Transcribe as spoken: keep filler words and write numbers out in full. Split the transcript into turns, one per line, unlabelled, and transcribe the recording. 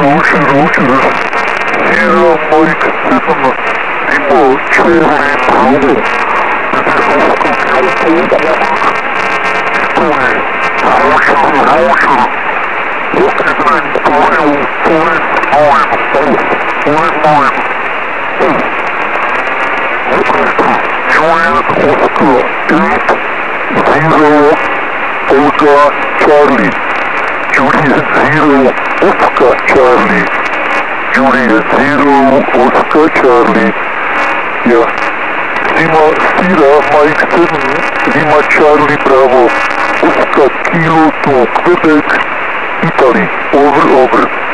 Roger, Roger. Sierra Mike seven, Lima Charlie Bravo. This is Oscar Kyoto. Tony, Roger, Roger. Rocket nine, Kyle, Forest nine, Forest nine. Rocket, Julian Oscar, eight, zero, Olga Charlie. Julian zero, Oscar Charlie. Julian zero, Oscar Charlie. Yeah. Lima Sierra Mike seven, Lima Charlie Bravo. Oscar Kilo to Quebec, Italy. Over, over.